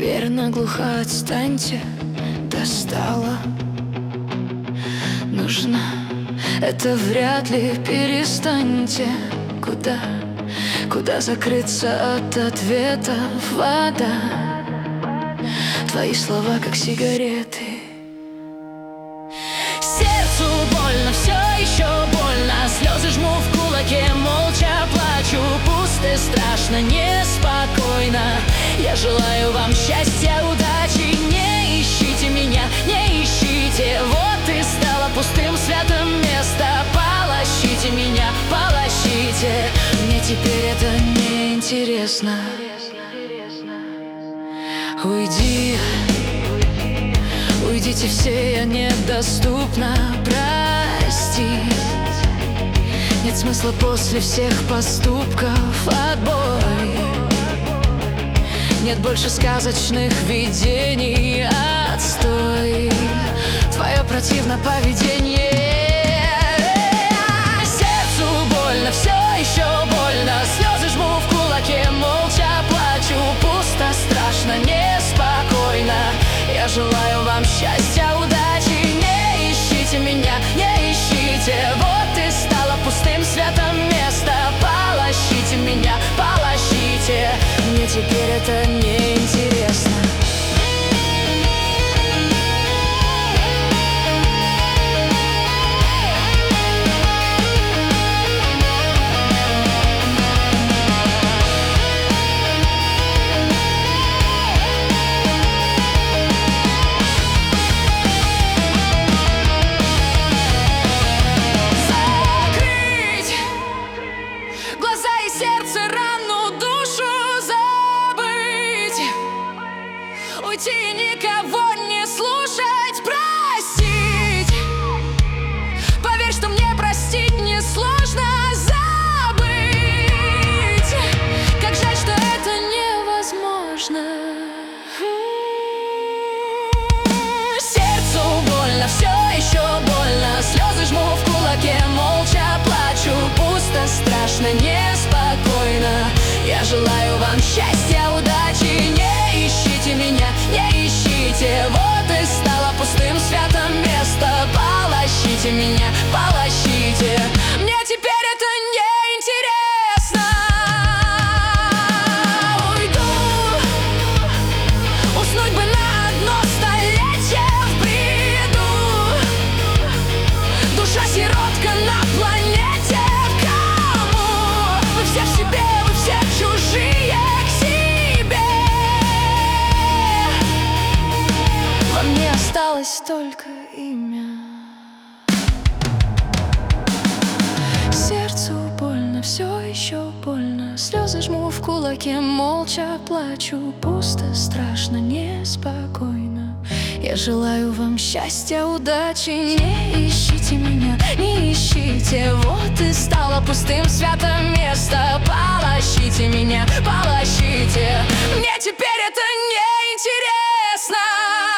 Теперь наглухо отстаньте, достала. Нужно, это вряд ли, перестаньте. Куда закрыться от ответов? Вода. Твои слова как сигареты. Сердцу больно, все еще больно. Слезы жму в кулаке, молча плачу. Пусто, страшно, неспокойно. Я желаю вам счастья, удачи. Не ищите меня, не ищите. Вот и стало пустым святым место. Полощите меня, полощите. Мне теперь это не интересно. Уйдите все, я недоступна. Прости, нет смысла после всех поступков. Отбой. Нет больше сказочных видений. Отстой. Твое противно поведение. Сердцу больно, все еще больно. Слезы жму в кулаке, молча плачу. Пусто, страшно, неспокойно. Я желаю вам счастья, удачи. Не ищите меня, не ищите. Вот и стало пустым светом место. Полощите меня, полощите. Мне теперь это не интересно. Сердце, рану, душу забыть. Уйти и никого не слушать, простить. Поверь, что мне простить несложно, забыть. Как жаль, что это невозможно. Сердцу больно, все еще больно. Слезы жму в кулаке, молча плачу. Пусто, страшно, неспокойно. Я желаю вам счастья, удачи. Не ищите меня, не ищите. Вот и стало пустым святым место. Полощите меня, полощите. Мне теперь это не интересно. Уйду, уснуть бы на одно столетие в бреду. Душа сиротка на планете. Чужие к себе. Во мне осталось только имя. Сердцу больно, все еще больно. Слезы жму в кулаке, молча плачу. Пусто, страшно, неспокойно. Я желаю вам счастья, удачи. Не ищите меня, не ищите. Вот и стало пустым святым место. Полощите меня, полощите. Мне теперь это не интересно.